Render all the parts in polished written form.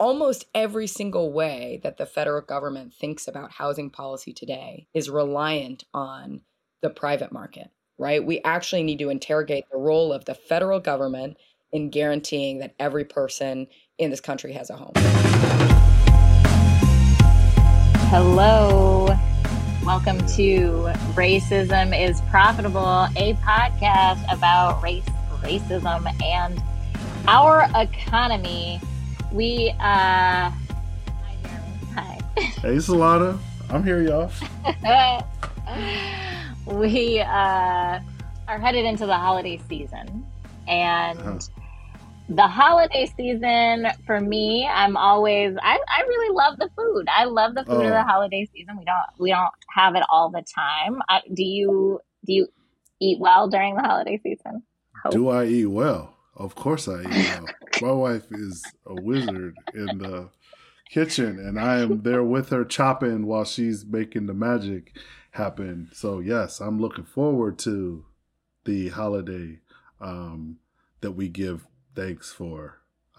almost every single way that the federal government thinks about housing policy today is reliant on the private market, right? We actually need to interrogate the role of the federal government in guaranteeing that every person in this country has a home. Hello. Welcome to Racism is Profitable, a podcast about race, racism, and our economy. Hi. Hey, Solana. I'm here, y'all. We are headed into the holiday season, and the holiday season for me, I really love the food. I love the food of the holiday season. We don't have it all the time. Do you eat well during the holiday season? Do I eat well? Of course I eat well. My wife is a wizard in the kitchen, and I am there with her chopping while she's making the magic happen. So yes, I'm looking forward to the holiday that we give thanks for.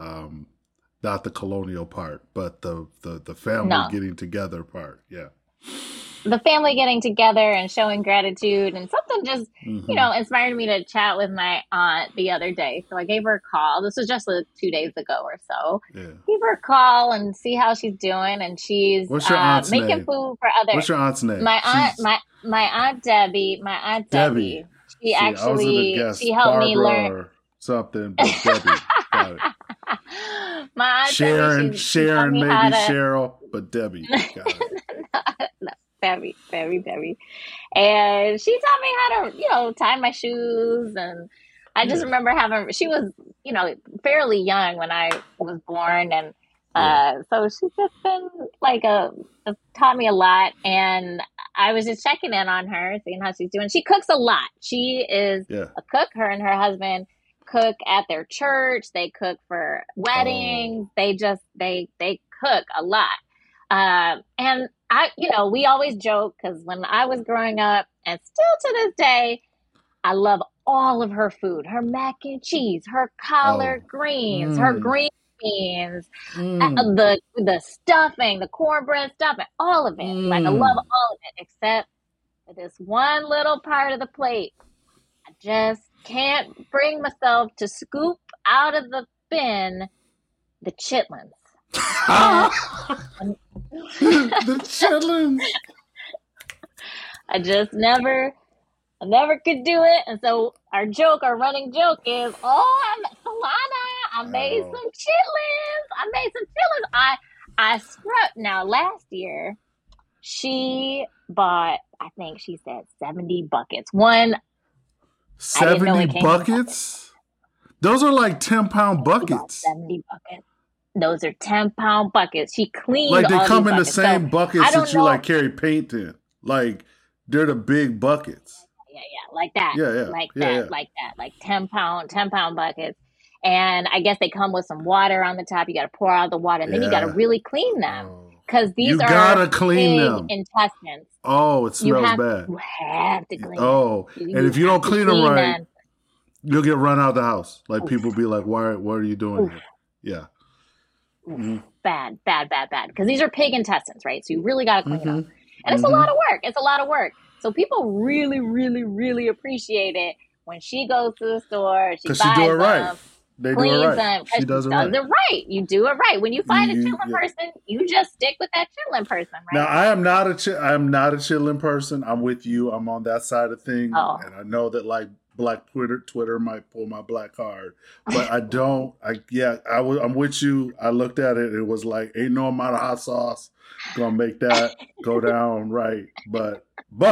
Not the colonial part, but the family getting together part. Yeah. The family getting together and showing gratitude, and something just, inspired me to chat with my aunt the other day. So I gave her a call. This was just 2 days ago or so. Yeah. Gave her a call and see how she's doing. And she's What's your aunt's making name? Food for others. What's your aunt's name? My aunt Debbie. My aunt Debbie. She helped me learn or something. But Debbie. Got it. My aunt Sharon, Debbie, Sharon, maybe Cheryl, but Debbie. Got it. No. Very. And she taught me how to, tie my shoes. And I just remember she was, fairly young when I was born. And so she's just been taught me a lot. And I was just checking in on her, seeing how she's doing. She cooks a lot. She is a cook. Her and her husband cook at their church. They cook for weddings. They cook a lot. And we always joke, because when I was growing up, and still to this day, I love all of her food, her mac and cheese, her collard greens, her green beans, the stuffing, the cornbread stuffing, all of it. Like, I love all of it, except for this one little part of the plate. I just can't bring myself to scoop out of the bin the chitlins. The chitlins. I never could do it. And so our running joke is, Solana, I made some chitlins. I scrubbed. Now, last year, she bought, I think she said 70 buckets. 70 buckets? Those are like 10-pound buckets. 70 buckets. Those are 10-pound buckets. She cleaned like they all come in buckets. the same buckets that you carry paint in. Like, they're the big buckets. Yeah, like that. Like 10-pound buckets. And I guess they come with some water on the top. You got to pour out the water, and then you got to really clean them, because these are clean big them. intestines. Oh, it smells bad. You have to clean them. Oh, and if you don't clean them right, you'll get run out of the house. Like, people be like, what are you doing here? Yeah. Mm-hmm. Bad. Because these are pig intestines, right? So you really got to clean them. And it's a lot of work. So people really, really, really appreciate it when she goes to the store. She buys do it them, right. They cleans do it right. them. She does it right. You do it right. When you find a chitlin person, you just stick with that chitlin person, right? Now, I am not a chitlin person. I'm with you. I'm on that side of things. And I know that, like, Black Twitter might pull my black card, but I don't. I'm with you. I looked at it. It was like, ain't no amount of hot sauce gonna make that go down right. But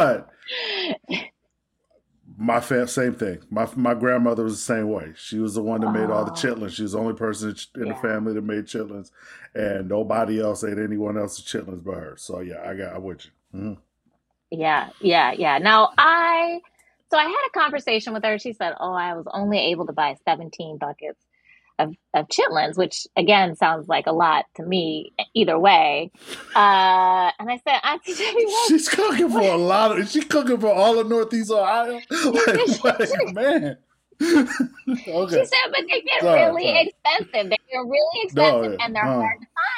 same thing. My grandmother was the same way. She was the one that made all the chitlins. She was the only person in the family that made chitlins, and nobody else ate anyone else's chitlins but her. So I'm with you. Mm-hmm. Yeah. Now So I had a conversation with her. She said, I was only able to buy 17 buckets of chitlins, which, again, sounds like a lot to me either way. And I said, Auntie Debbie, she's cooking for a lot. Is she cooking for all of Northeast Ohio? Man. Okay. She said, but they get really expensive. They're really expensive, and they're hard to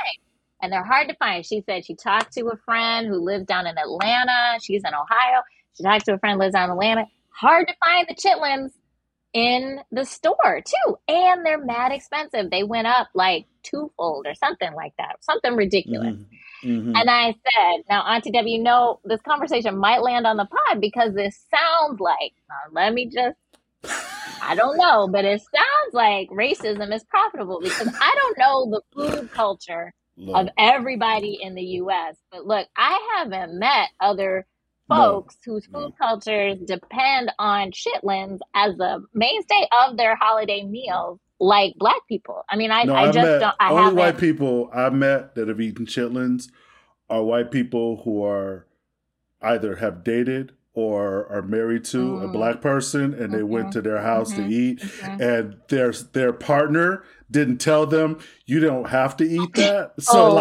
and they're hard to find. She said she talked to a friend who lives down in Atlanta. She's in Ohio. She talked to a friend who lives down in Atlanta. Hard to find the chitlins in the store too, and they're mad expensive. They went up like twofold or something like that, something ridiculous. And I said, now, Auntie Debbie, you know, this conversation might land on the pod because this sounds like, let me just, I don't know, but it sounds like racism is profitable because I don't know the food culture of everybody in the U.S. But look, I haven't met other folks whose food cultures depend on chitlins as a mainstay of their holiday meals, like Black people. I mean, I only white people I met that have eaten chitlins are white people who are either have dated or are married to a Black person, and they went to their house to eat, and their partner didn't tell them you don't have to eat that. So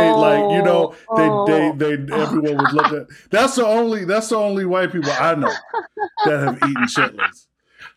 everyone would look at. That's the only white people I know that have eaten chitlins.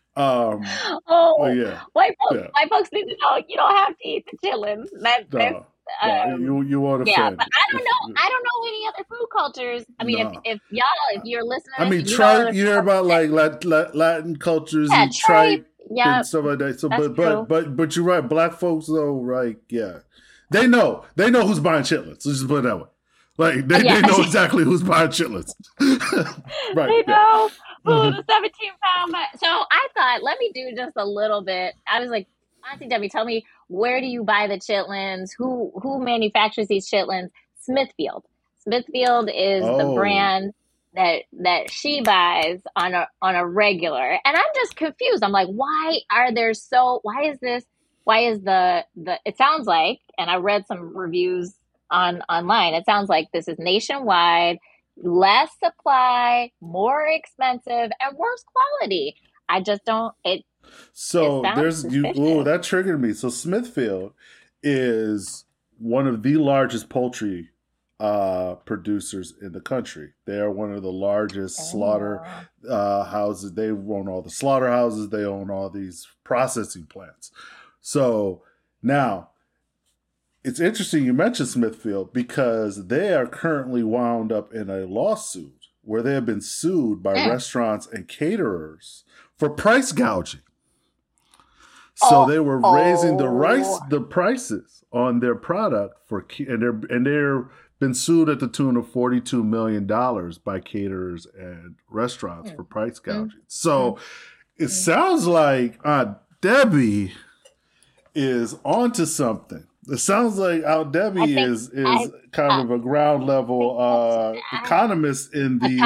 White folks need to know you don't have to eat the chitlins. You want to but I don't know any other food cultures. I mean, if you're listening, I mean, tripe. You hear about like Latin cultures and tripe and stuff like that. So, but you're right. Black folks though, right? Yeah, they know who's buying chitlins. Let's just put it that way. Like they know exactly who's buying chitlins. Right? They know who the 17-pound. So I thought, let me do just a little bit. I was like, Auntie Debbie, tell me, where do you buy the chitlins? Who manufactures these chitlins? Smithfield. Smithfield is the brand that she buys on a regular. And I'm just confused. I'm like, why is the it sounds like, and I read some reviews online, it sounds like this is nationwide, less supply, more expensive, and worse quality. I just don't So that triggered me. So Smithfield is one of the largest poultry producers in the country. They are one of the largest slaughter houses. They own all the slaughterhouses. They own all these processing plants. So now it's interesting you mentioned Smithfield because they are currently wound up in a lawsuit where they have been sued by restaurants and caterers for price gouging. So they were raising the prices on their product and they're been sued at the tune of $42 million by caterers and restaurants for price gouging. So it sounds like Aunt Debbie is onto something. It sounds like Aunt Debbie is kind of a ground level economist in the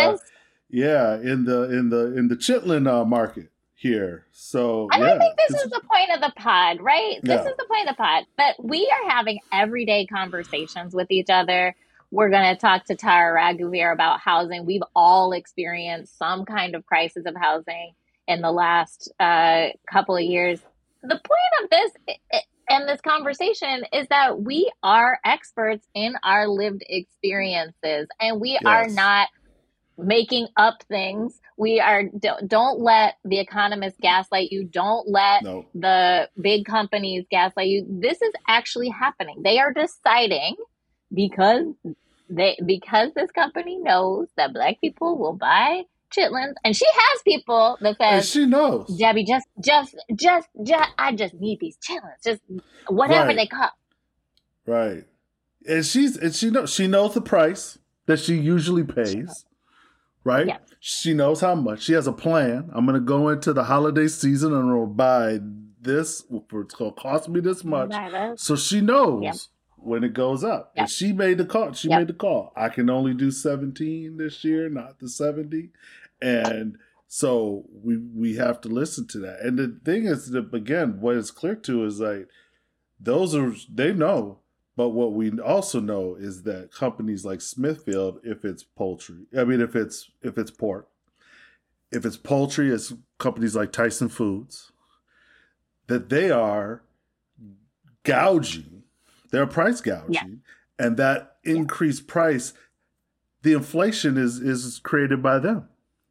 in the chitlin market here. So I don't think this is the point of the pod, right? This is the point of the pod. But we are having everyday conversations with each other. We're going to talk to Tara Raghuveer about housing. We've all experienced some kind of crisis of housing in the last couple of years. The point of this and this conversation is that we are experts in our lived experiences, and we are not making up things. We are don't let the economists gaslight you. Don't let the big companies gaslight you. This is actually happening. They are deciding because this company knows that Black people will buy chitlins, and she has people that says, and she knows, Debbie, I just need these chitlins, just whatever they cost. Right, and she knows the price that she usually pays. Right, she knows how much. She has a plan. I'm going to go into the holiday season and I'm going to buy this. It's going to cost me this much. So she knows when it goes up. And she made the call. Made the call. I can only do 17 this year, not the 70. And so we have to listen to that. And the thing is that, again, what it's clear to is like, they know. But what we also know is that companies like Smithfield, if it's poultry, if it's pork, if it's poultry, it's companies like Tyson Foods, that they are gouging, they're price gouging, and that increased price, the inflation is created by them.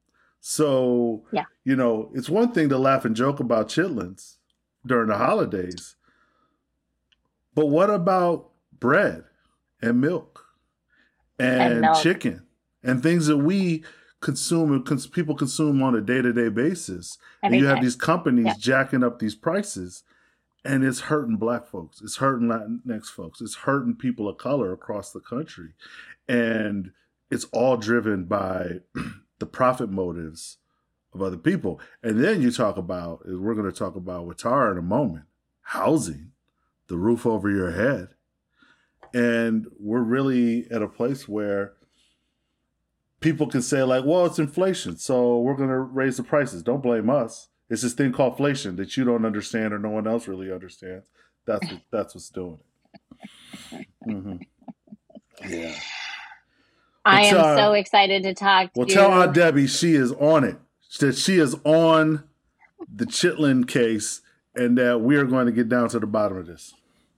So, it's one thing to laugh and joke about chitlins during the holidays, but what about bread? and milk And and milk. chicken and things that we consume and people consume on a day-to-day basis. And Every you have day. these companies Yep. jacking up these prices, and it's hurting Black folks. It's hurting Latinx folks. It's hurting people of color across the country. And it's all driven by the profit motives of other people. And then you talk about, as we're going to talk about with Tara in a moment, housing, the roof over your head. And we're really at a place where people can say, like, well, it's inflation, so we're going to raise the prices. Don't blame us. It's this thing called inflation that you don't understand or no one else really understands. That's what's doing it. Mm-hmm. Yeah. I am Well, so excited to talk Well, to tell Aunt Debbie she is on it. That she is on the Chitlin case, and that we are going to get down to the bottom of this.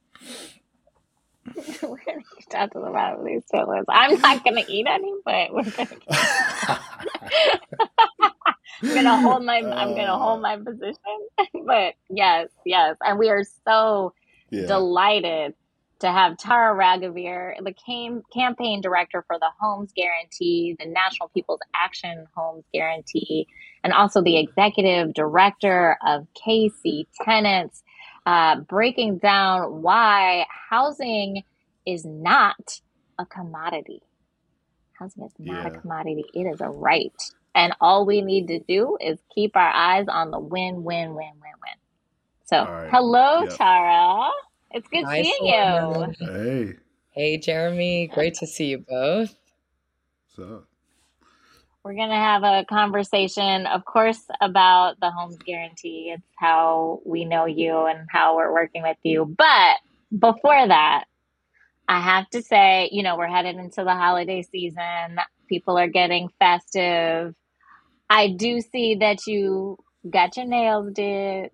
We're gonna get down to the bottom of these chitlins. I'm not gonna eat any, but we're gonna. I'm gonna hold my position. But yes, and we are so delighted to have Tara Raghuveer, the campaign director for the Homes Guarantee, the National People's Action Homes Guarantee, and also the executive director of KC Tenants, breaking down why housing is not a commodity. Housing is not a commodity. It is a right. And all we need to do is keep our eyes on the win, win, win, win, win. So, hello, Tara. It's good seeing you. Hey. Hey, Jeremy. Great to see you both. So, we're going to have a conversation, of course, about the Homes Guarantee. It's how we know you and how we're working with you. But before that, I have to say, we're headed into the holiday season. People are getting festive. I do see that you got your nails did.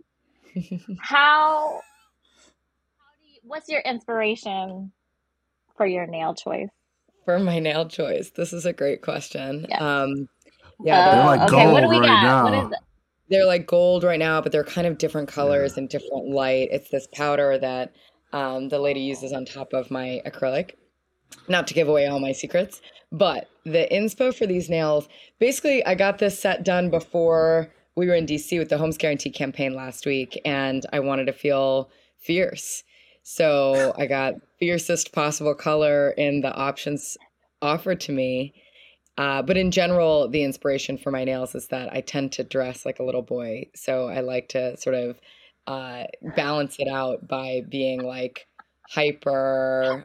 What's your inspiration for your nail choice? For my nail choice, this is a great question. Yeah, they're like gold what do we right got? Now. What is it? They're like gold right now, but they're kind of different colors and different light. It's this powder that the lady uses on top of my acrylic. Not to give away all my secrets, but the inspo for these nails, basically I got this set done before we were in DC with the Homes Guarantee campaign last week, and I wanted to feel fierce. So I got fiercest possible color in the options offered to me. But in general, the inspiration for my nails is that I tend to dress like a little boy. So I like to sort of balance it out by being like hyper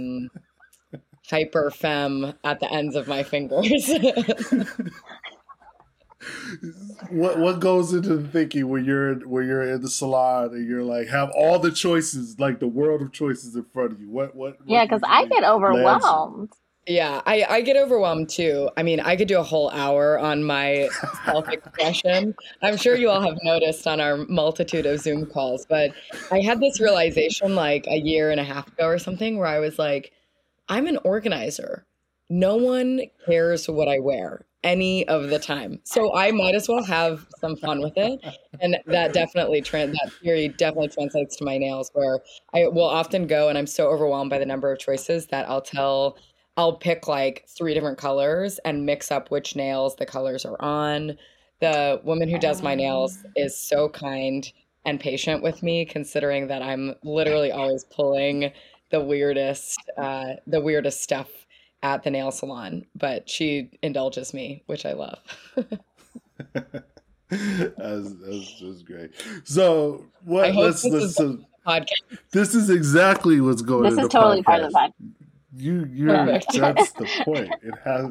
femme at the ends of my fingers. What goes into the thinking when you're in the salon and you're like have all the choices, like the world of choices in front of you? What Yeah, because I get overwhelmed. Yeah, I get overwhelmed too. I mean, I could do a whole hour on my self-expression. I'm sure you all have noticed on our multitude of Zoom calls, but I had this realization like a year and a half ago or something where I was like, I'm an organizer. No one cares what I wear any of the time. So I might as well have some fun with it. And that theory definitely translates to my nails, where I will often go and I'm so overwhelmed by the number of choices that I'll pick like 3 different colors and mix up which nails the colors are on. The woman who does my nails is so kind and patient with me, considering that I'm literally always pulling the weirdest stuff at the nail salon, but she indulges me, which I love. That's great. So podcast. This is exactly what's going on. This is totally part of the podcast. That's the point. It has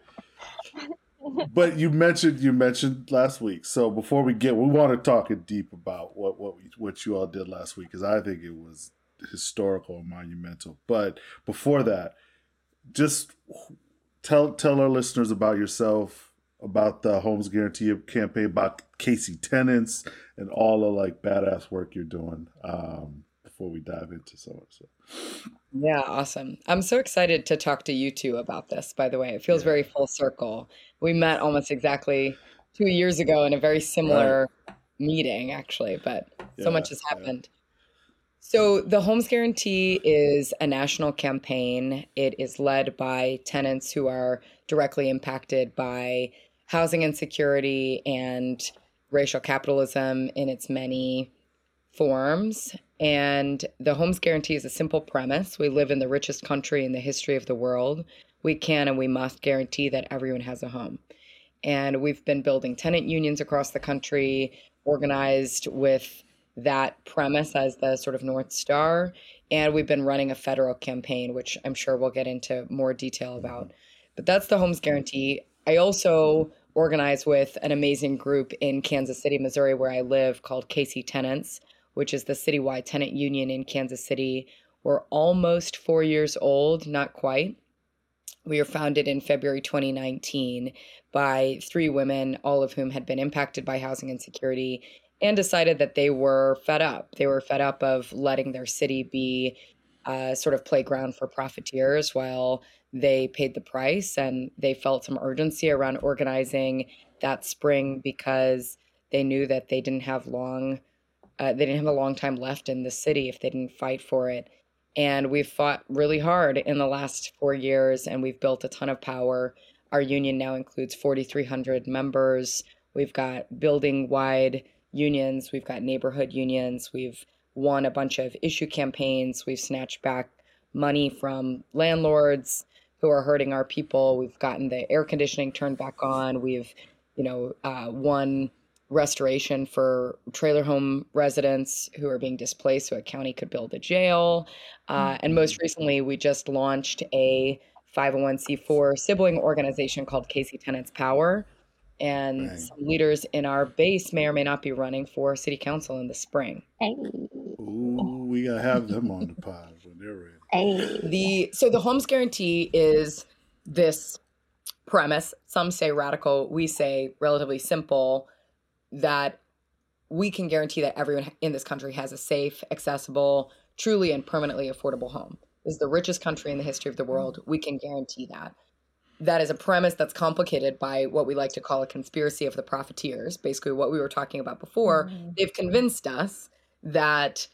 but you mentioned last week. So before we want to talk in deep about what you all did last week, because I think it was historical and monumental. But before that, just tell our listeners about yourself, about the Homes Guarantee campaign, about KC Tenants, and all the like badass work you're doing. Before we dive into some of it. So. Yeah, awesome. I'm so excited to talk to you two about this, by the way. It feels very full circle. We met almost exactly 2 years ago in a very similar meeting, actually, but so much has happened. So the Homes Guarantee is a national campaign. It is led by tenants who are directly impacted by housing insecurity and racial capitalism in its many forms. And the Homes Guarantee is a simple premise. We live in the richest country in the history of the world. We can and we must guarantee that everyone has a home. And we've been building tenant unions across the country, organized with that premise as the sort of North Star. And we've been running a federal campaign, which I'm sure we'll get into more detail about. But that's the Homes Guarantee. I also organize with an amazing group in Kansas City, Missouri, where I live, called KC Tenants, which is the citywide tenant union in Kansas City. We're almost 4 years old, not quite. We were founded in February 2019 by 3 women, all of whom had been impacted by housing insecurity and decided that they were fed up. They were fed up of letting their city be a sort of playground for profiteers while they paid the price. And they felt some urgency around organizing that spring because they knew that they didn't have a long time left in the city if they didn't fight for it. And we've fought really hard in the last 4 years, and we've built a ton of power. Our union now includes 4,300 members. We've got building-wide unions. We've got neighborhood unions. We've won a bunch of issue campaigns. We've snatched back money from landlords who are hurting our people. We've gotten the air conditioning turned back on. We've, won restoration for trailer home residents who are being displaced so a county could build a jail. And most recently, we just launched a 501c4 sibling organization called KC Tenants Power. And Dang. some leaders in our base may or may not be running for city council in the spring. Hey, Ooh, we gotta have them on the pod when they're ready. hey. So the Homes Guarantee is this premise. Some say radical, we say relatively simple, that we can guarantee that everyone in this country has a safe, accessible, truly and permanently affordable home. This is the richest country in the history of the world. We can guarantee that. That is a premise that's complicated by what we like to call a conspiracy of the profiteers, basically what we were talking about before. They've convinced us that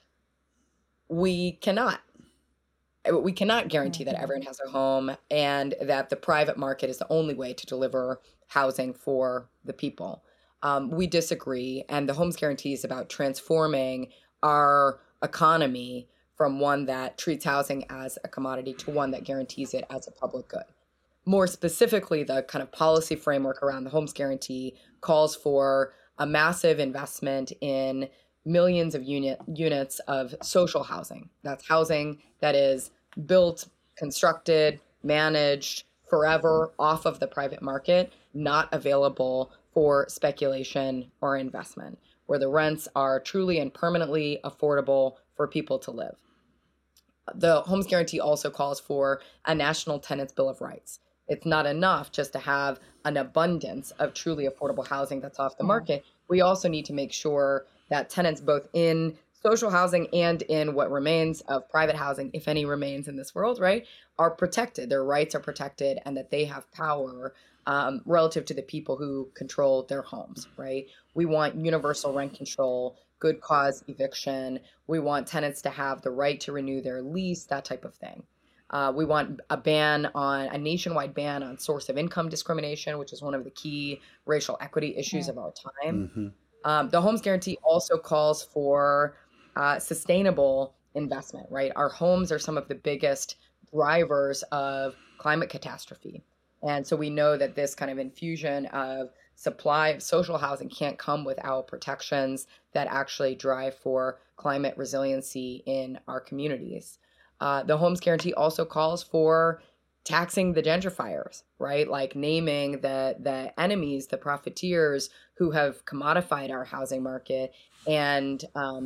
we cannot guarantee that everyone has a home and that the private market is the only way to deliver housing for the people. We disagree, and the Homes Guarantee is about transforming our economy from one that treats housing as a commodity to one that guarantees it as a public good. More specifically, the kind of policy framework around the Homes Guarantee calls for a massive investment in millions of units of social housing. That's housing that is built, constructed, managed forever off of the private market, not available for speculation or investment, where the rents are truly and permanently affordable for people to live. The Homes Guarantee also calls for a national tenants bill of rights. It's not enough just to have an abundance of truly affordable housing that's off the market. We also need to make sure that tenants, both in social housing and in what remains of private housing, if any remains in this world, right, are protected. Their rights are protected and that they have power relative to the people who control their homes, right? We want universal rent control, good cause eviction. We want tenants to have the right to renew their lease, that type of thing. We want a nationwide ban on source of income discrimination, which is one of the key racial equity issues of our time. The Homes Guarantee also calls for sustainable investment, right? Our homes are some of the biggest drivers of climate catastrophe. And so we know that this kind of infusion of supply of social housing can't come without protections that actually drive for climate resiliency in our communities. The Homes Guarantee also calls for taxing the gentrifiers, right? Like naming the enemies, the profiteers who have commodified our housing market and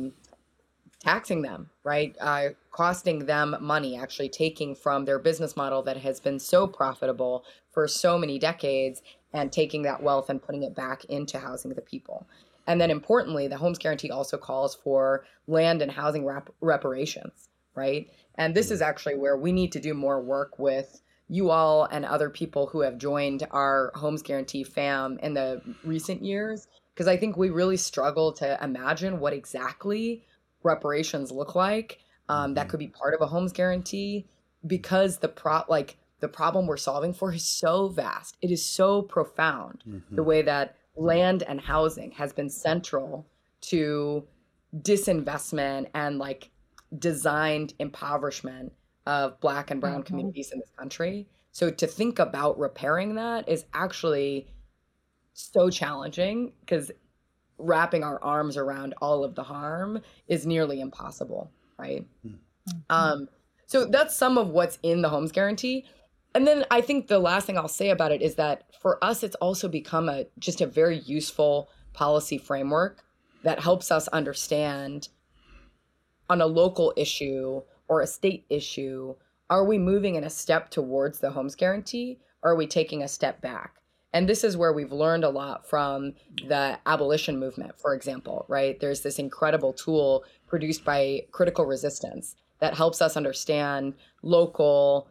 taxing them, right? Costing them money, actually taking from their business model that has been so profitable for so many decades and taking that wealth and putting it back into housing the people. And then importantly, the Homes Guarantee also calls for land and housing reparations, right? And this is actually where we need to do more work with you all and other people who have joined our Homes Guarantee fam in the recent years, because I think we really struggle to imagine what exactly reparations look like, that could be part of a homes guarantee, because the problem we're solving for is so vast. It is so profound. The way that land and housing has been central to disinvestment and like designed impoverishment of Black and brown communities in this country. So to think about repairing that is actually so challenging, because wrapping our arms around all of the harm is nearly impossible, right? So that's some of what's in the homes guarantee. And then I think the last thing I'll say about it is that for us, it's also become just a very useful policy framework that helps us understand, on a local issue or a state issue, are we moving in a step towards the homes guarantee, or are we taking a step back? And this is where we've learned a lot from the abolition movement, for example, right? There's this incredible tool produced by Critical Resistance that helps us understand local,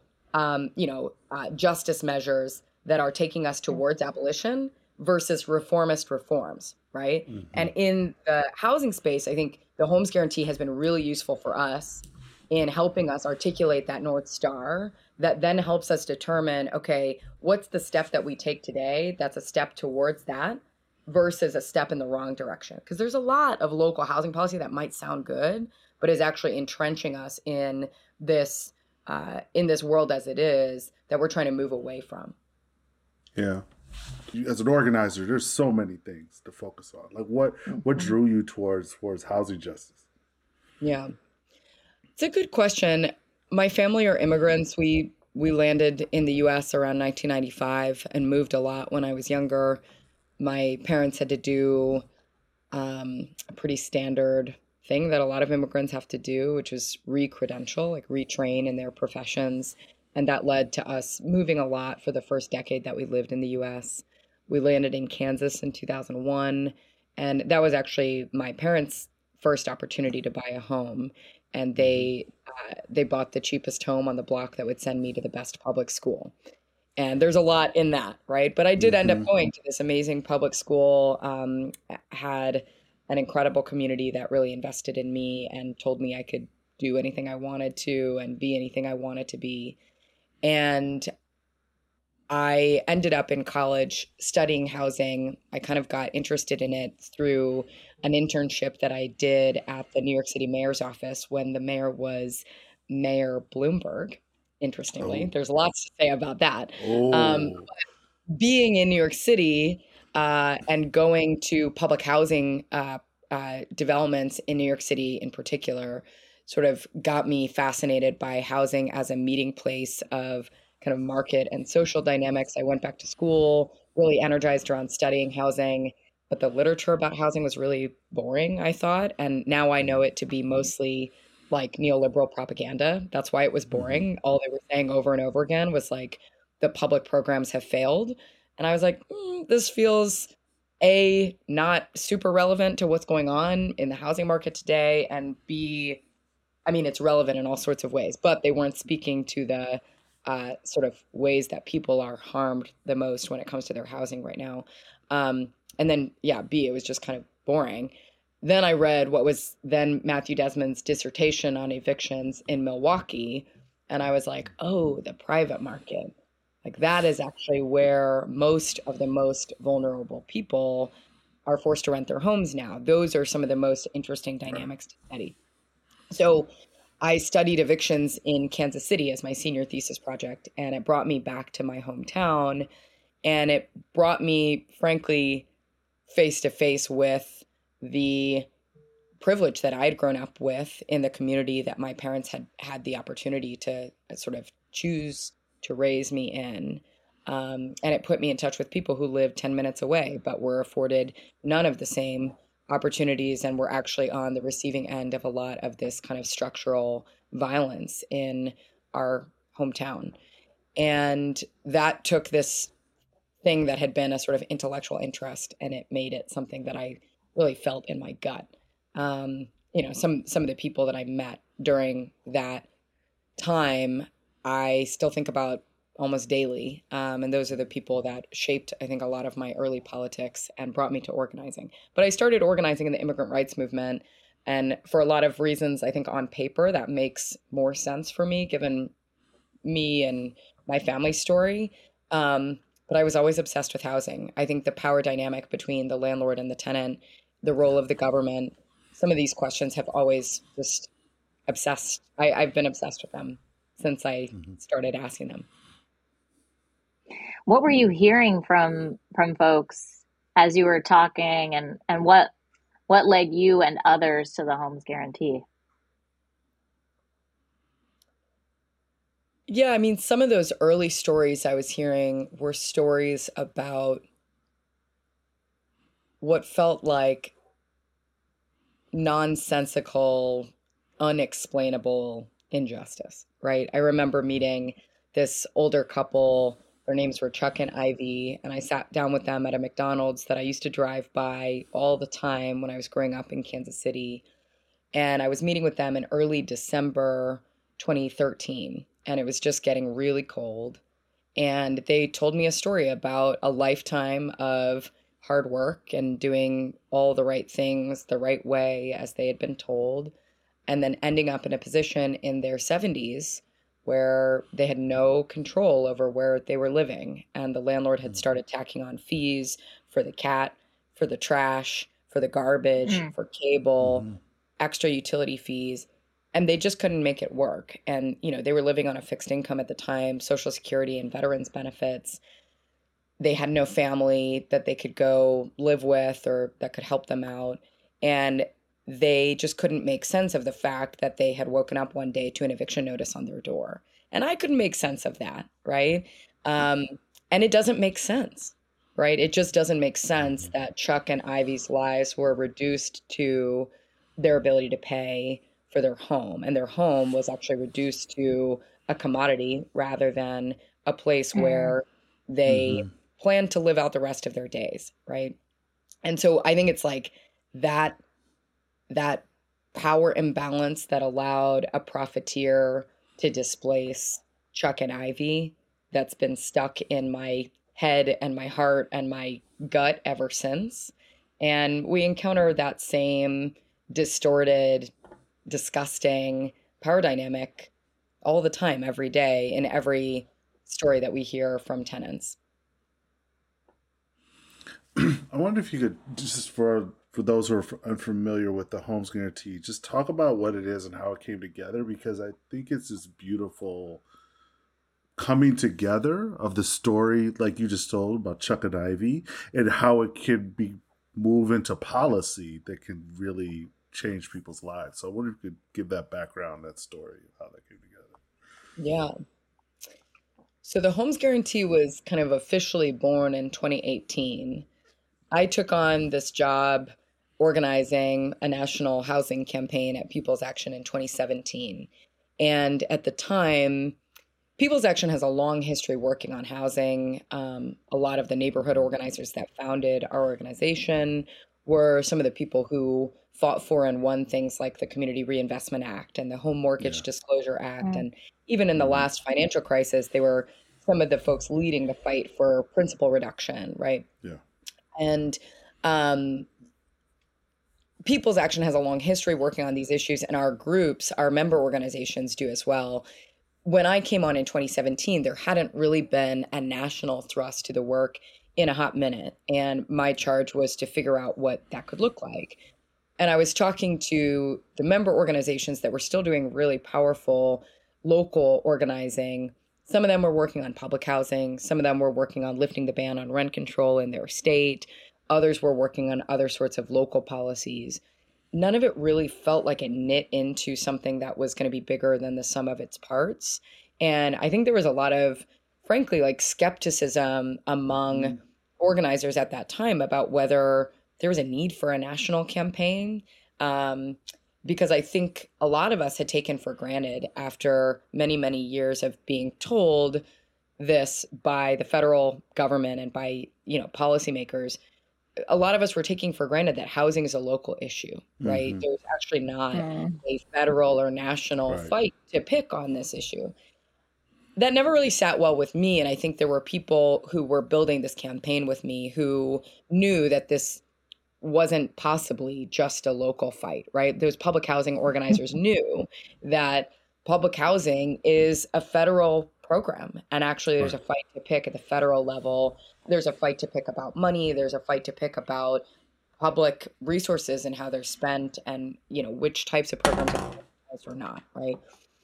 justice measures that are taking us towards abolition versus reformist reforms, right? And in the housing space, I think the homes guarantee has been really useful for us in helping us articulate that North Star that then helps us determine, okay, what's the step that we take today that's a step towards that versus a step in the wrong direction? Because there's a lot of local housing policy that might sound good, but is actually entrenching us in this world as it is that we're trying to move away from. Yeah. As an organizer, there's so many things to focus on. Like what drew you towards housing justice? Yeah. It's a good question. My family are immigrants. We landed in the US around 1995 and moved a lot when I was younger. My parents had to do a pretty standard thing that a lot of immigrants have to do, which was re-credential, like retrain in their professions. And that led to us moving a lot for the first decade that we lived in the US. We landed in Kansas in 2001. And that was actually my parents' first opportunity to buy a home. And they bought the cheapest home on the block that would send me to the best public school. And there's a lot in that, right? But I did end up going to this amazing public school, had an incredible community that really invested in me and told me I could do anything I wanted to and be anything I wanted to be. And I ended up in college studying housing. I kind of got interested in it through an internship that I did at the New York City mayor's office when the mayor was Mayor Bloomberg. Interestingly, there's lots to say about that. Being in New York City and going to public housing developments in New York City in particular sort of got me fascinated by housing as a meeting place of kind of market and social dynamics. I went back to school, really energized around studying housing, but the literature about housing was really boring, I thought. And now I know it to be mostly like neoliberal propaganda. That's why it was boring. All they were saying over and over again was like, the public programs have failed. And I was like, this feels A, not super relevant to what's going on in the housing market today, and B, I mean, it's relevant in all sorts of ways, but they weren't speaking to the sort of ways that people are harmed the most when it comes to their housing right now. And then, B, it was just kind of boring. Then I read what was then Matthew Desmond's dissertation on evictions in Milwaukee, and I was like, oh, the private market. Like that is actually where most of the most vulnerable people are forced to rent their homes now. Those are some of the most interesting dynamics to study. So I studied evictions in Kansas City as my senior thesis project, and it brought me back to my hometown, and it brought me, frankly, face to face with the privilege that I had grown up with in the community that my parents had the opportunity to sort of choose to raise me in. And it put me in touch with people who lived 10 minutes away, but were afforded none of the same opportunities and were actually on the receiving end of a lot of this kind of structural violence in our hometown. And that took this thing that had been a sort of intellectual interest, and it made it something that I really felt in my gut. Some of the people that I met during that time, I still think about almost daily. And those are the people that shaped, I think, a lot of my early politics and brought me to organizing. But I started organizing in the immigrant rights movement And for a lot of reasons, I think on paper, that makes more sense for me, given me and my family story. But I was always obsessed with housing. I think the power dynamic between the landlord and the tenant, the role of the government, some of these questions have always just I've been obsessed with them since I started asking them. What were you hearing from folks as you were talking, and what led you and others to the Homes Guarantee? Yeah, I mean, some of those early stories I was hearing were stories about what felt like nonsensical, unexplainable injustice, right? I remember meeting this older couple. Their names were Chuck and Ivy, and I sat down with them at a McDonald's that I used to drive by all the time when I was growing up in Kansas City. And I was meeting with them in early December 2013, and it was just getting really cold. And they told me a story about a lifetime of hard work and doing all the right things the right way as they had been told, and then ending up in a position in their 70s where they had no control over where they were living. And the landlord had started tacking on fees for the cat, for the trash, for the garbage, for cable, extra utility fees, and they just couldn't make it work. And, they were living on a fixed income at the time, Social Security and veterans benefits. They had no family that they could go live with or that could help them out. And they just couldn't make sense of the fact that they had woken up one day to an eviction notice on their door. And I couldn't make sense of that, right? And it doesn't make sense, right? It just doesn't make sense that Chuck and Ivy's lives were reduced to their ability to pay for their home. And their home was actually reduced to a commodity rather than a place where they planned to live out the rest of their days, right? And so I think it's like that power imbalance that allowed a profiteer to displace Chuck and Ivy that's been stuck in my head and my heart and my gut ever since. And we encounter that same distorted, disgusting power dynamic all the time, every day, in every story that we hear from tenants. I wonder if you could, just for those who are unfamiliar with the Homes Guarantee, just talk about what it is and how it came together, because I think it's this beautiful coming together of the story, like you just told about Chuck and Ivy, and how it can be move into policy that can really change people's lives. So I wonder if you could give that background, that story, how that came together. Yeah. So the Homes Guarantee was kind of officially born in 2018. I took on this job organizing a national housing campaign at People's Action in 2017. And at the time, People's Action has a long history working on housing. A lot of the neighborhood organizers that founded our organization were some of the people who fought for and won things like the Community Reinvestment Act and the Home Mortgage Disclosure Act. And even in the last financial crisis, they were some of the folks leading the fight for principal reduction, right? Yeah. And People's Action has a long history working on these issues, and our groups, our member organizations do as well. When I came on in 2017, there hadn't really been a national thrust to the work in a hot minute. And my charge was to figure out what that could look like. And I was talking to the member organizations that were still doing really powerful local organizing. Some of them were working on public housing. Some of them were working on lifting the ban on rent control in their state. Others were working on other sorts of local policies. None of it really felt like it knit into something that was going to be bigger than the sum of its parts. And I think there was a lot of, frankly, like skepticism among organizers at that time about whether there was a need for a national campaign. Because I think a lot of us had taken for granted, after many, many years of being told this by the federal government and by, policymakers, a lot of us were taking for granted that housing is a local issue, right? There's actually not a federal or national fight to pick on this issue. That never really sat well with me. And I think there were people who were building this campaign with me who knew that this wasn't possibly just a local fight, right? Those public housing organizers knew that public housing is a federal program. And actually, there's a fight to pick at the federal level. There's a fight to pick about money. There's a fight to pick about public resources and how they're spent, and which types of programs are subsidized or not, right?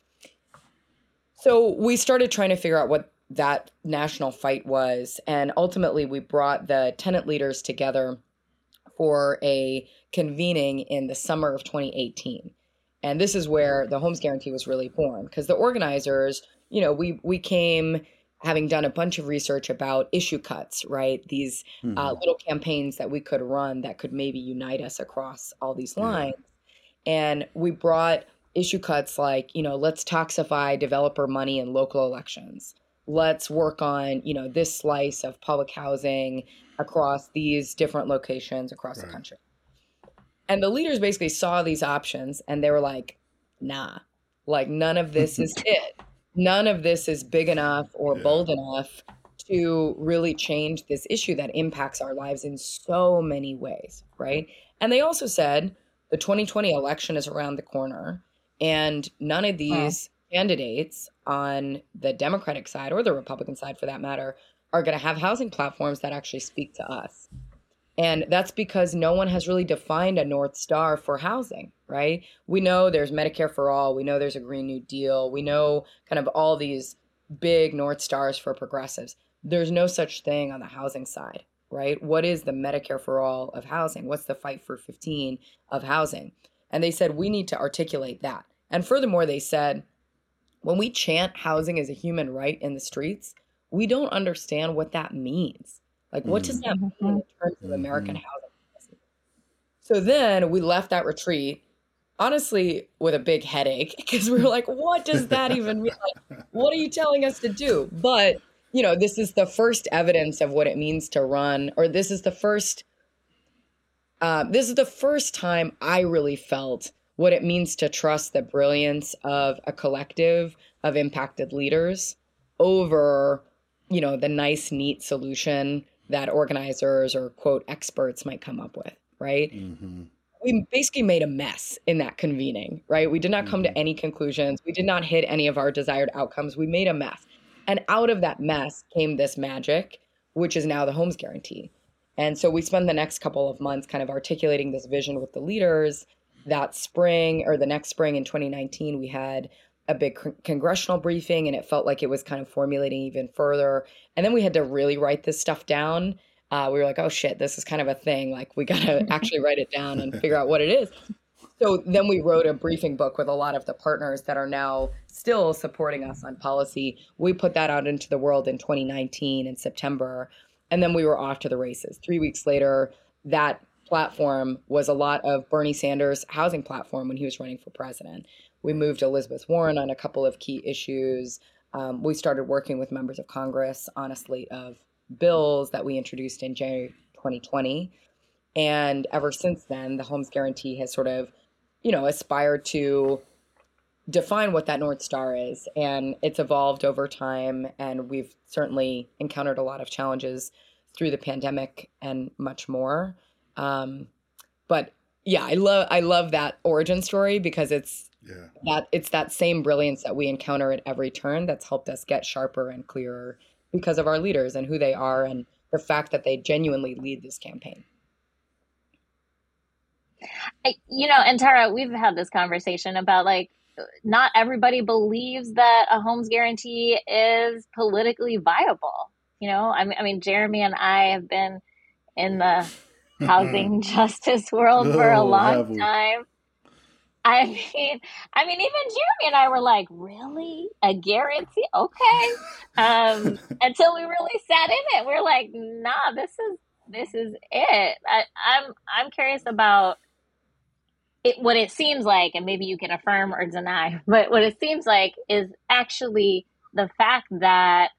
So we started trying to figure out what that national fight was, and ultimately we brought the tenant leaders together for a convening in the summer of 2018. And this is where the Homes Guarantee was really born, because the organizers, we came having done a bunch of research about issue cuts, right? These little campaigns that we could run that could maybe unite us across all these lines. And we brought issue cuts like, let's taxify developer money in local elections. Let's work on, this slice of public housing across these different locations across the country. And the leaders basically saw these options and they were like, nah, like none of this is it. None of this is big enough or bold enough to really change this issue that impacts our lives in so many ways, right? And they also said the 2020 election is around the corner, and none of these candidates on the Democratic side or the Republican side, for that matter, are going to have housing platforms that actually speak to us. And that's because no one has really defined a North Star for housing, right? We know there's Medicare for all. We know there's a Green New Deal. We know kind of all these big North Stars for progressives. There's no such thing on the housing side, right? What is the Medicare for all of housing? What's the Fight for 15 of housing? And they said, we need to articulate that. And furthermore, they said, when we chant housing as a human right in the streets, we don't understand what that means. Like, what does that mean in terms of American housing policy? So then we left that retreat, honestly, with a big headache, because we were like, what does that even mean? Like, what are you telling us to do? But, this is the first evidence of what it means to run, or this is the first time I really felt what it means to trust the brilliance of a collective of impacted leaders over, the nice, neat solution that organizers or quote experts might come up with, right? We basically made a mess in that convening, right? We did not come to any conclusions. We did not hit any of our desired outcomes. We made a mess. And out of that mess came this magic, which is now the Homes Guarantee. And so we spent the next couple of months kind of articulating this vision with the leaders. That spring, or the next spring in 2019, we had a big congressional briefing, and it felt like it was kind of formulating even further. And then we had to really write this stuff down. We were like, oh shit, this is kind of a thing. Like, we got to actually write it down and figure out what it is. So then we wrote a briefing book with a lot of the partners that are now still supporting us on policy. We put that out into the world in 2019 in September. And then we were off to the races. 3 weeks later, that platform was a lot of Bernie Sanders' housing platform when he was running for president. We moved Elizabeth Warren on a couple of key issues. We started working with members of Congress on a slate of bills that we introduced in January 2020. And ever since then, the Homes Guarantee has sort of, aspired to define what that North Star is. And it's evolved over time. And we've certainly encountered a lot of challenges through the pandemic and much more. But yeah, I love that origin story, because it's that same brilliance that we encounter at every turn that's helped us get sharper and clearer because of our leaders and who they are and the fact that they genuinely lead this campaign. And Tara, we've had this conversation about like, not everybody believes that a Homes Guarantee is politically viable. I mean, Jeremy and I have been in the housing justice world for a long time. I mean, even Jeremy and I were like, really? A guarantee? Okay. Until we really sat in it, we're like, nah, this is it. I'm curious about it, what it seems like, and maybe you can affirm or deny, but what it seems like is actually the fact that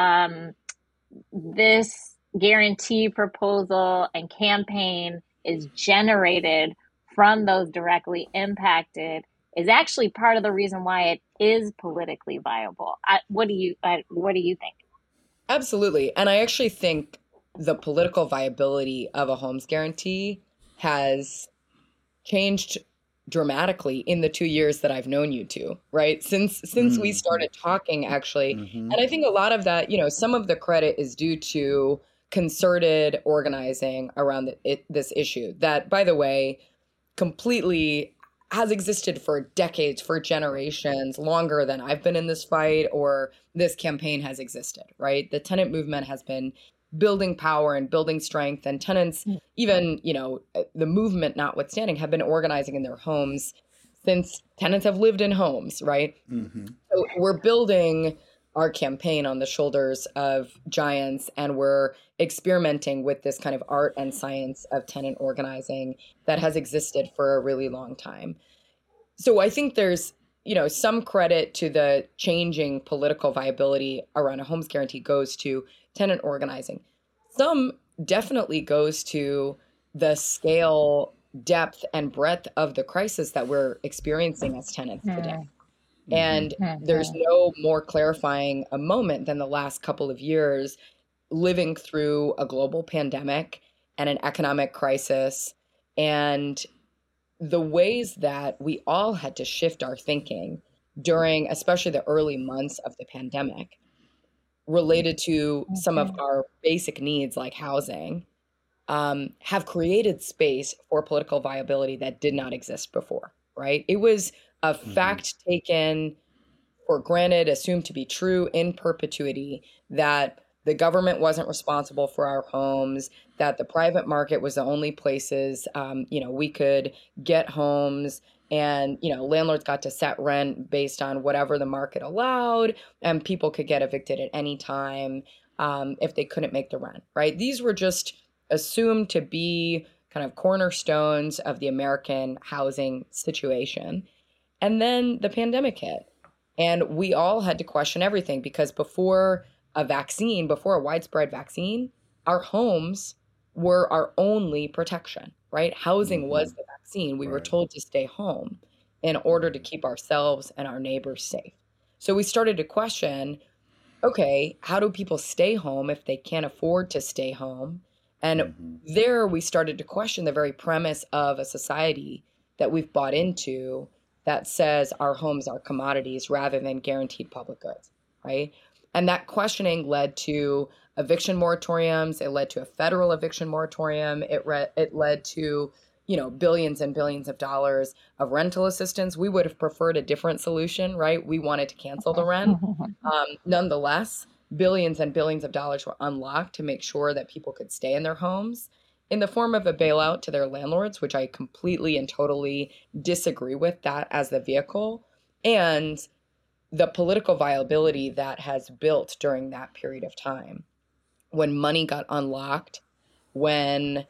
this guarantee proposal and campaign is generated from those directly impacted is actually part of the reason why it is politically viable. What do you think? Absolutely. And I actually think the political viability of a Homes Guarantee has changed dramatically in the 2 years that I've known you two, right? Since we started talking, actually. And I think a lot of that, some of the credit is due to concerted organizing around this issue that, by the way, completely has existed for decades, for generations, longer than I've been in this fight or this campaign has existed, right? The tenant movement has been building power and building strength, and tenants, even, the movement notwithstanding, have been organizing in their homes since tenants have lived in homes, right? So we're building our campaign on the shoulders of giants, and we're experimenting with this kind of art and science of tenant organizing that has existed for a really long time. So I think there's, some credit to the changing political viability around a homes guarantee goes to tenant organizing. Some definitely goes to the scale, depth, and breadth of the crisis that we're experiencing as tenants today. And there's no more clarifying a moment than the last couple of years living through a global pandemic and an economic crisis, and the ways that we all had to shift our thinking during especially the early months of the pandemic related to some of our basic needs like housing, have created space for political viability that did not exist before, right? It was a fact taken for granted, assumed to be true in perpetuity, that the government wasn't responsible for our homes, that the private market was the only places, we could get homes, and, landlords got to set rent based on whatever the market allowed, and people could get evicted at any time if they couldn't make the rent, right? These were just assumed to be kind of cornerstones of the American housing situation. And then the pandemic hit, and we all had to question everything, because before a widespread vaccine, our homes were our only protection, right? Housing was the vaccine. We were told to stay home in order to keep ourselves and our neighbors safe. So we started to question, okay, how do people stay home if they can't afford to stay home? And there we started to question the very premise of a society that we've bought into that says our homes are commodities rather than guaranteed public goods, right? And that questioning led to eviction moratoriums. It led to a federal eviction moratorium. It led to, billions and billions of dollars of rental assistance. We would have preferred a different solution, right? We wanted to cancel the rent. Nonetheless, billions and billions of dollars were unlocked to make sure that people could stay in their homes in the form of a bailout to their landlords, which I completely and totally disagree with that as the vehicle. And the political viability that has built during that period of time, when money got unlocked, when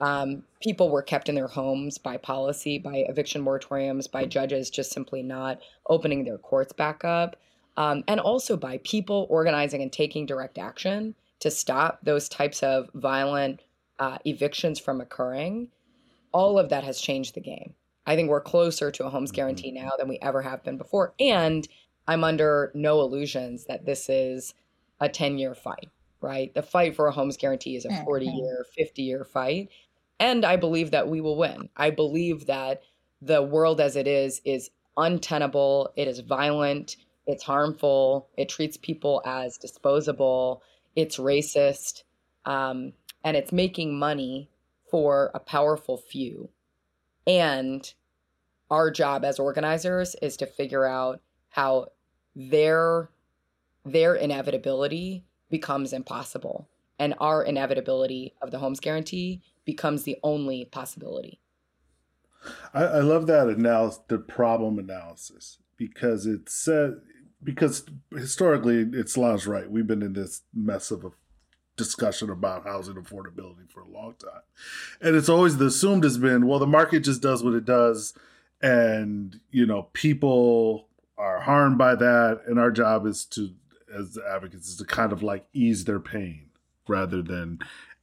people were kept in their homes by policy, by eviction moratoriums, by judges just simply not opening their courts back up, and also by people organizing and taking direct action to stop those types of violent evictions from occurring. All of that has changed the game. I think we're closer to a homes guarantee now than we ever have been before. And I'm under no illusions that this is a 10-year fight, right? The fight for a homes guarantee is a 40-year, 50-year fight. And I believe that we will win. I believe that the world as it is untenable. It is violent. It's harmful. It treats people as disposable. It's racist. And it's making money for a powerful few. And our job as organizers is to figure out how their inevitability becomes impossible, and our inevitability of the homes guarantee becomes the only possibility. I love that the problem analysis, because because historically, it's Solange's right. We've been in this mess of a discussion about housing affordability for a long time, and it's always the assumed has been, well, the market just does what it does, and people are harmed by that, and our job is to, as advocates, is to kind of like ease their pain rather than,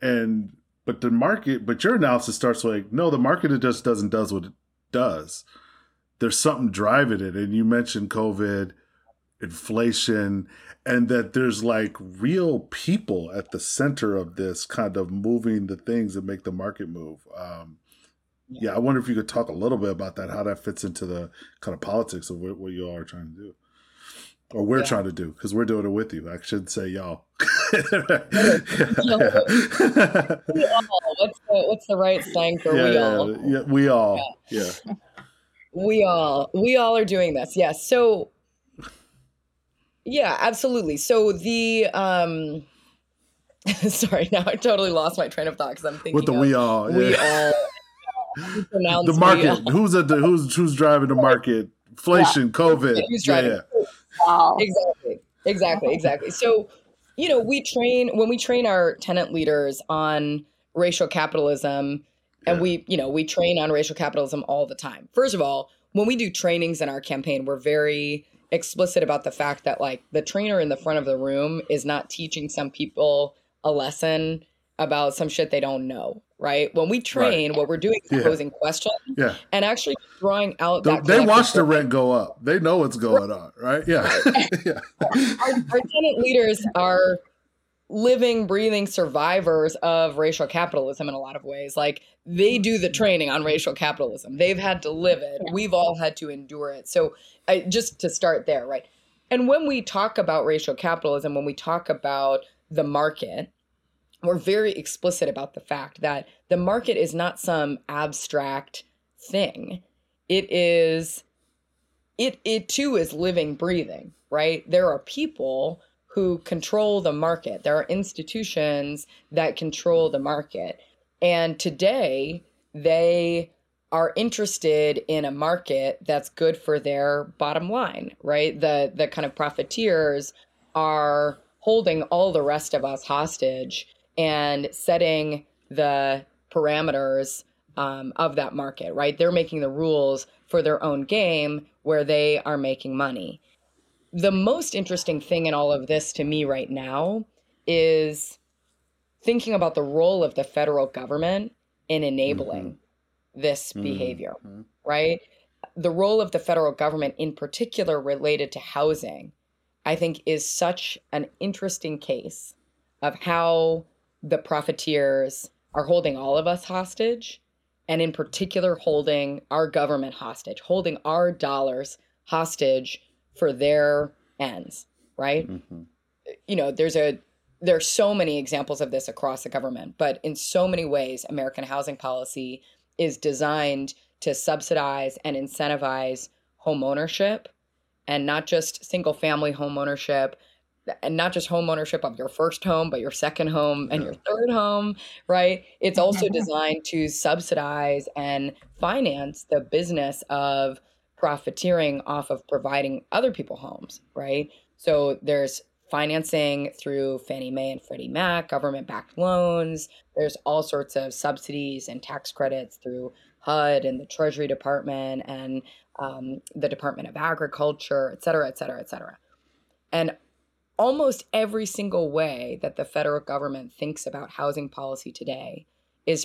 but your analysis starts like, no, the market just does what it does. There's something driving it, and you mentioned COVID, inflation, and that there's like real people at the center of this kind of moving the things that make the market move. yeah, I wonder if you could talk a little bit about that, how that fits into the kind of politics of what you all are trying to do, or we're trying to do, because we're doing it with you. I should say y'all. We all. What's the right slang for we all? Yeah, we all. Yeah. We all are doing this. Yes. So yeah, absolutely. So the sorry, now I totally lost my train of thought because I'm thinking with the we all. The market. Who's driving the market? Inflation, COVID. Who's driving? Wow. Exactly. So, when we train our tenant leaders on racial capitalism, and we train on racial capitalism all the time. First of all, when we do trainings in our campaign, we're very explicit about the fact that like the trainer in the front of the room is not teaching some people a lesson about some shit they don't know, right? When we train, what we're doing is posing questions and actually drawing out that they watch the rent go up. They know what's going on, right? Yeah. Our tenant leaders are living, breathing survivors of racial capitalism in a lot of ways. Like they do the training on racial capitalism. They've had to live it. Yeah. We've all had to endure it. So just to start there, right? And when we talk about racial capitalism, when we talk about the market, we're very explicit about the fact that the market is not some abstract thing. It too is living, breathing, right? There are people who control the market. There are institutions that control the market. And today they are interested in a market that's good for their bottom line, right? The kind of profiteers are holding all the rest of us hostage and setting the parameters of that market, right? They're making the rules for their own game where they are making money. The most interesting thing in all of this to me right now is thinking about the role of the federal government in enabling this behavior, right? The role of the federal government in particular related to housing, I think is such an interesting case of how the profiteers are holding all of us hostage, and in particular holding our government hostage, holding our dollars hostage for their ends, right? There's so many examples of this across the government, but in so many ways, American housing policy is designed to subsidize and incentivize home ownership, and not just single family home ownership, and not just home ownership of your first home, but your second home and your third home, right? It's also designed to subsidize and finance the business of profiteering off of providing other people homes, right? So there's financing through Fannie Mae and Freddie Mac, government-backed loans. There's all sorts of subsidies and tax credits through HUD and the Treasury Department and the Department of Agriculture, et cetera, et cetera, et cetera. And almost every single way that the federal government thinks about housing policy today is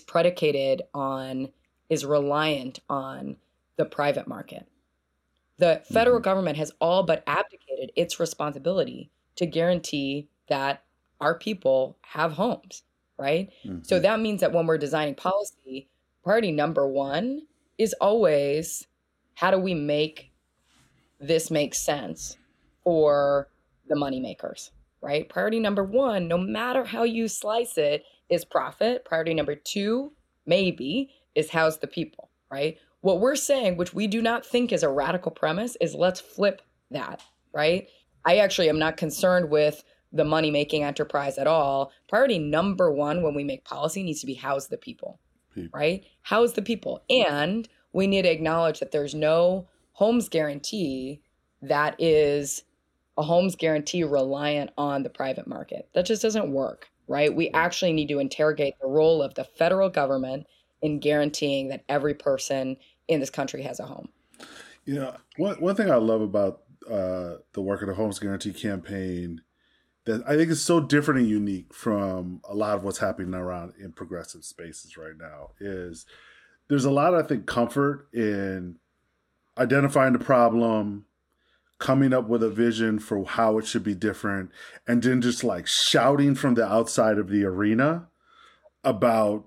reliant on the private market. The federal government has all but abdicated its responsibility to guarantee that our people have homes, right? So that means that when we're designing policy, priority number one is always, how do we make this make sense for the money makers, right? Priority number one, no matter how you slice it, is profit. Priority number two, maybe, is house the people, right? What we're saying, which we do not think is a radical premise, is let's flip that, right? I actually am not concerned with the money-making enterprise at all. Priority number one when we make policy needs to be house the people, right? House the people. And we need to acknowledge that there's no homes guarantee that is a homes guarantee reliant on the private market. That just doesn't work, right? We actually need to interrogate the role of the federal government in guaranteeing that every person in this country has a home. One thing I love about the work of the Homes Guarantee Campaign that I think is so different and unique from a lot of what's happening around in progressive spaces right now is there's a lot, I think, comfort in identifying the problem, coming up with a vision for how it should be different, and then just like shouting from the outside of the arena about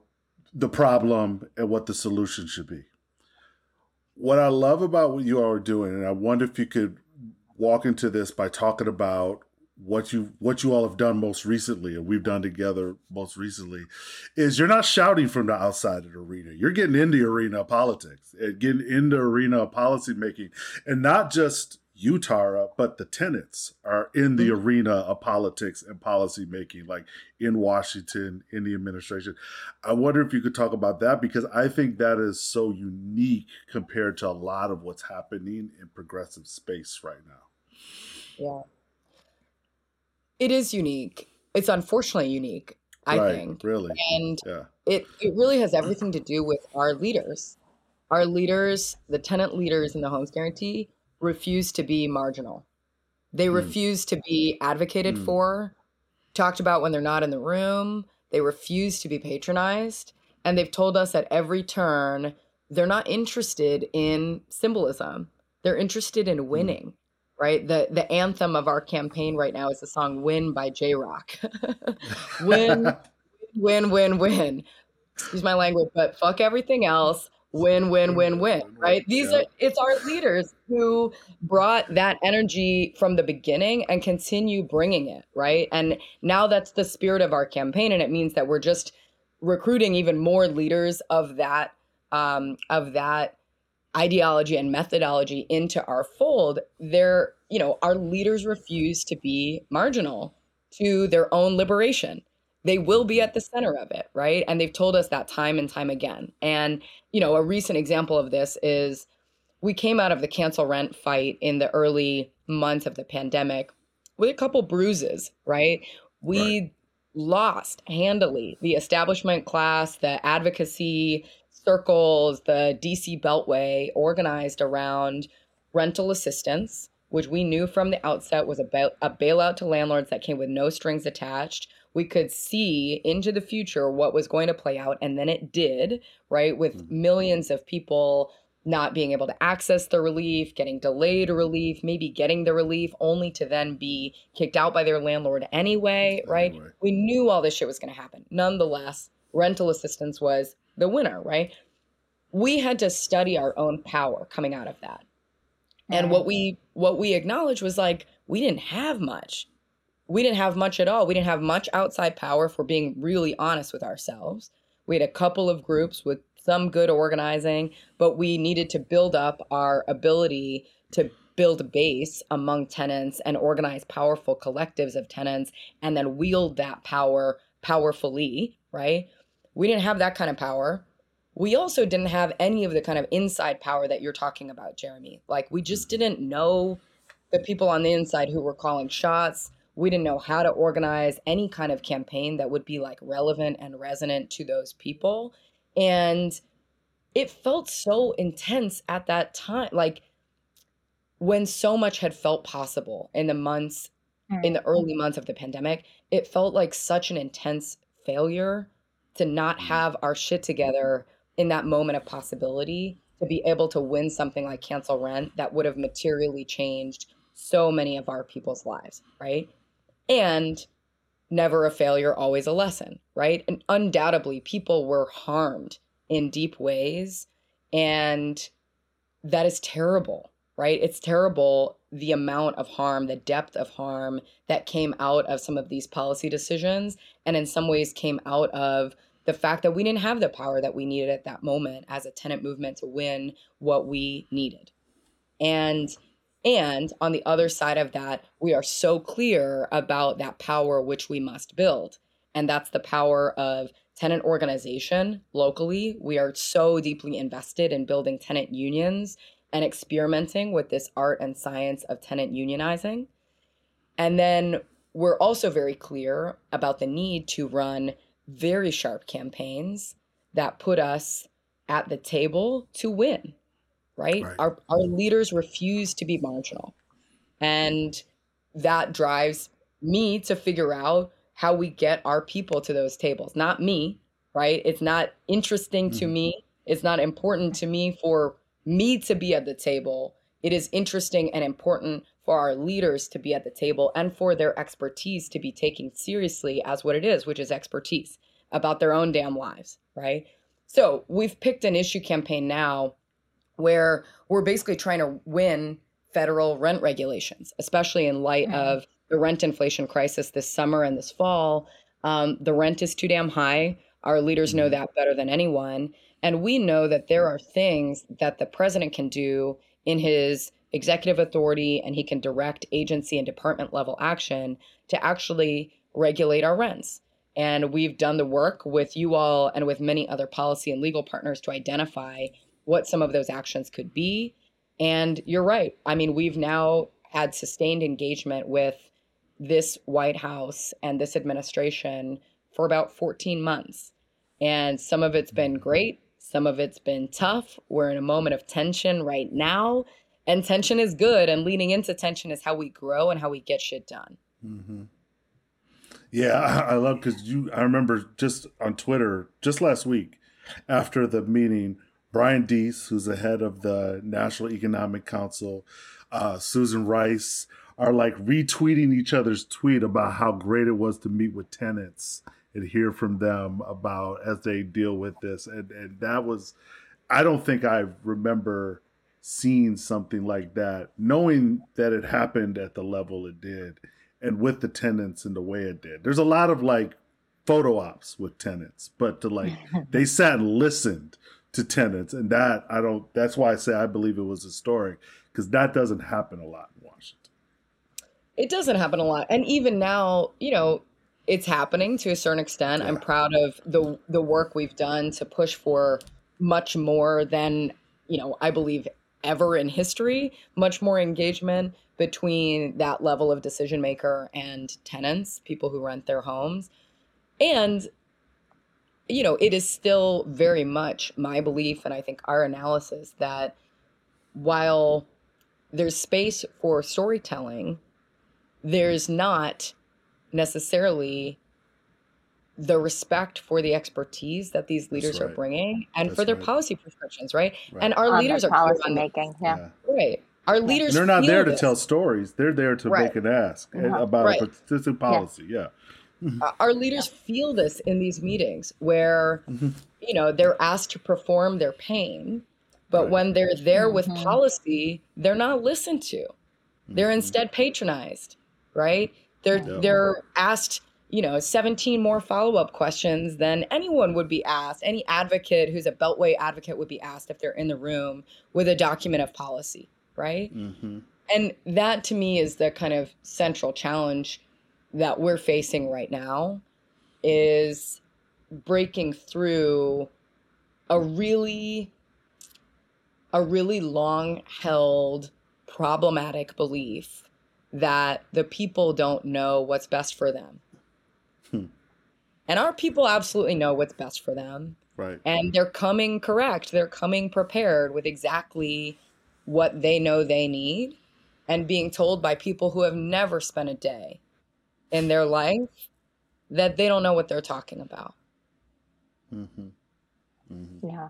the problem and what the solution should be. What I love about what you all are doing, and I wonder if you could walk into this by talking about what you all have done most recently, and we've done together most recently, is you're not shouting from the outside of the arena. You're getting in the arena of politics and getting in the arena of policy making, and not just you, Tara, but the tenants are in the arena of politics and policy making, like in Washington, in the administration. I wonder if you could talk about that, because I think that is so unique compared to a lot of what's happening in progressive space right now. Yeah. It is unique. It's unfortunately unique, I think. Really. And it really has everything to do with our leaders. Our leaders, the tenant leaders in the Homes Guarantee, refuse to be marginal. They refuse to be advocated for, talked about when they're not in the room. They refuse to be patronized. And they've told us at every turn, they're not interested in symbolism. They're interested in winning. Right? The anthem of our campaign right now is the song Win by J-Rock. Win, win, win, win. Excuse my language, but fuck everything else. Win, win, win, win. Right? It's our leaders who brought that energy from the beginning and continue bringing it. Right? And now that's the spirit of our campaign. And it means that we're just recruiting even more leaders of that ideology and methodology into our fold. Our leaders refuse to be marginal to their own liberation. They will be at the center of it, right? And they've told us that time and time again. And, a recent example of this is we came out of the cancel rent fight in the early months of the pandemic with a couple bruises, right? We lost handily the establishment class, the advocacy circles, the DC Beltway organized around rental assistance, which we knew from the outset was a bailout to landlords that came with no strings attached. We could see into the future what was going to play out, and then it did, right? With millions of people not being able to access the relief, getting delayed relief, maybe getting the relief only to then be kicked out by their landlord anyway, right? We knew all this shit was going to happen. Nonetheless, rental assistance was the winner, right? We had to study our own power coming out of that. And what we acknowledged was we didn't have much. We didn't have much at all. We didn't have much outside power, if we're being really honest with ourselves. We had a couple of groups with some good organizing, but we needed to build up our ability to build a base among tenants and organize powerful collectives of tenants and then wield that power powerfully, right? We didn't have that kind of power. We also didn't have any of the kind of inside power that you're talking about, Jeremy. We just didn't know the people on the inside who were calling shots. We didn't know how to organize any kind of campaign that would be relevant and resonant to those people. And it felt so intense at that time, when so much had felt possible in the early months of the pandemic. It felt like such an intense failure to not have our shit together in that moment of possibility, to be able to win something like cancel rent that would have materially changed so many of our people's lives, right? And never a failure, always a lesson, right? And undoubtedly, people were harmed in deep ways, and that is terrible, right? It's terrible, the amount of harm, the depth of harm that came out of some of these policy decisions, and in some ways came out of the fact that we didn't have the power that we needed at that moment as a tenant movement to win what we needed. And on the other side of that, we are so clear about that power which we must build. And that's the power of tenant organization locally. We are so deeply invested in building tenant unions and experimenting with this art and science of tenant unionizing. And then we're also very clear about the need to run very sharp campaigns that put us at the table to win, right? Our leaders refuse to be marginal. And that drives me to figure out how we get our people to those tables. Not me, right? It's not interesting to me. It's not important to me for me to be at the table. It is interesting and important for our leaders to be at the table and for their expertise to be taken seriously as what it is, which is expertise about their own damn lives, right? So we've picked an issue campaign now where we're basically trying to win federal rent regulations, especially in light of the rent inflation crisis this summer and this fall. The rent is too damn high. Our leaders know that better than anyone. And we know that there are things that the president can do in his executive authority, and he can direct agency and department level action to actually regulate our rents. And we've done the work with you all and with many other policy and legal partners to identify what some of those actions could be. And you're right. I mean, we've now had sustained engagement with this White House and this administration for about 14 months. And some of it's been great. Some of it's been tough. We're in a moment of tension right now. And tension is good. And leaning into tension is how we grow and how we get shit done. Mm-hmm. Yeah, I love because I remember just on Twitter just last week after the meeting, Brian Deese, who's the head of the National Economic Council, Susan Rice are like retweeting each other's tweet about how great it was to meet with tenants and hear from them about as they deal with this. And that was, I don't think I remember seeing something like that, knowing that it happened at the level it did. And with the tenants and the way it did. There's a lot of like photo ops with tenants, but to like, they sat and listened to tenants. And that's why I say I believe it was historic, because that doesn't happen a lot in Washington. It doesn't happen a lot. And even now, it's happening to a certain extent. Yeah. I'm proud of the work we've done to push for much more than, I believe ever in history, much more engagement between that level of decision maker and tenants, people who rent their homes. And, it is still very much my belief, and I think our analysis, that while there's space for storytelling, there's not necessarily the respect for the expertise that these leaders are bringing and for their policy prescriptions, right? And our leaders are policy making, right. Our leaders, and they're not there to tell stories. They're there to make an ask about a specific policy. Yeah. Our leaders feel this in these meetings where, they're asked to perform their pain, but when they're there with policy, they're not listened to. They're instead patronized, right? They're asked, 17 more follow-up questions than anyone would be asked. Any advocate who's a Beltway advocate would be asked if they're in the room with a document of policy. Right? Mm-hmm. And that to me is the kind of central challenge that we're facing right now, is breaking through a really long held problematic belief that the people don't know what's best for them. And our people absolutely know what's best for them. Right. And they're coming correct. They're coming prepared with exactly what they know they need, and being told by people who have never spent a day in their life that they don't know what they're talking about. Mm-hmm. Mm-hmm. Yeah.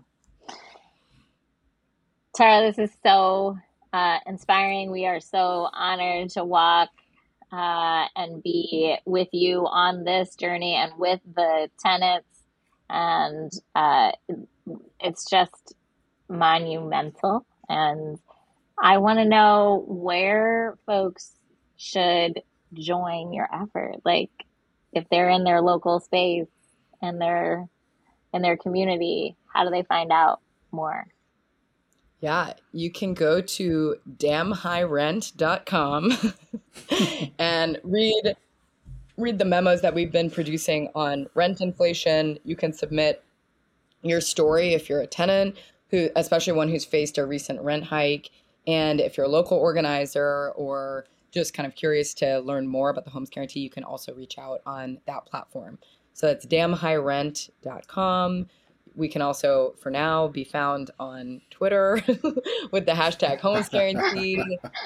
Tara, this is so inspiring. We are so honored to walk and be with you on this journey and with the tenants. And it's just monumental. And I want to know where folks should join your effort. Like, if they're in their local space and they're in their community, how do they find out more? Yeah, you can go to damnhighrent.com and read the memos that we've been producing on rent inflation. You can submit your story if you're a tenant, especially one who's faced a recent rent hike. And if you're a local organizer or just kind of curious to learn more about the Homes Guarantee, you can also reach out on that platform. So that's damnhighrent.com. We can also, for now, be found on Twitter with the hashtag Homes Guarantee.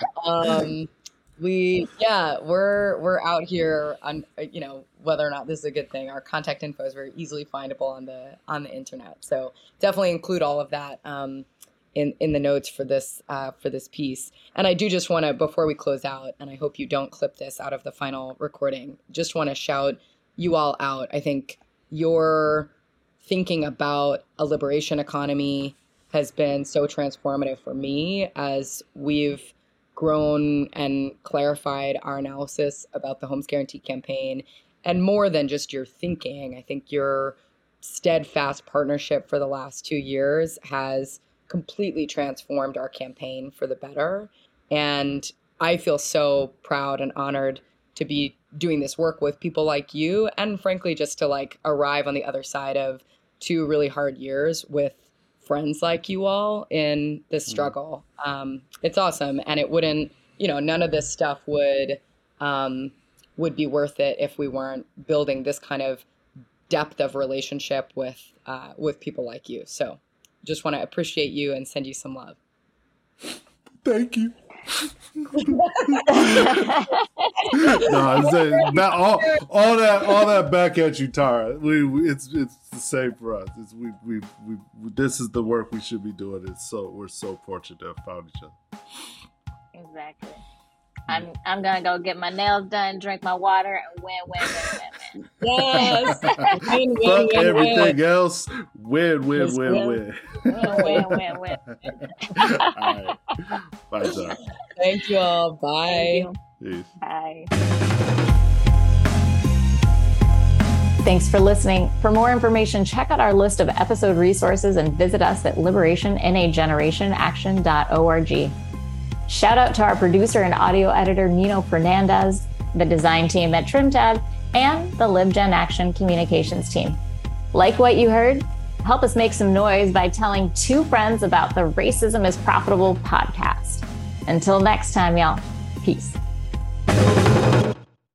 We're out here on, whether or not this is a good thing. Our contact info is very easily findable on the internet. So definitely include all of that in the notes for this piece. And I do just want to, before we close out, and I hope you don't clip this out of the final recording, just want to shout you all out. I think your thinking about a liberation economy has been so transformative for me as we've grown and clarified our analysis about the Homes Guarantee campaign. And more than just your thinking, I think your steadfast partnership for the last 2 years has completely transformed our campaign for the better. And I feel so proud and honored to be doing this work with people like you, and frankly, just to like arrive on the other side of 2 really hard years with friends like you all in this struggle. It's awesome. And it wouldn't, none of this stuff would be worth it if we weren't building this kind of depth of relationship with people like you. So just want to appreciate you and send you some love. Thank you. All that back at you, Tara. It's the same for us. We this is the work we should be doing. We're so fortunate to have found each other. Exactly. I'm gonna go get my nails done, drink my water, and win. Yes. Fuck everything else. Win. Win. All right. Bye, John. Thank you all. Bye. Peace. Bye. Thanks for listening. For more information, check out our list of episode resources and visit us at liberationinagenerationaction.org. Shout out to our producer and audio editor, Nino Fernandez, the design team at TrimTab, and the LibGen Action communications team. Like what you heard? Help us make some noise by telling 2 friends about the Racism is Profitable podcast. Until next time, y'all. Peace.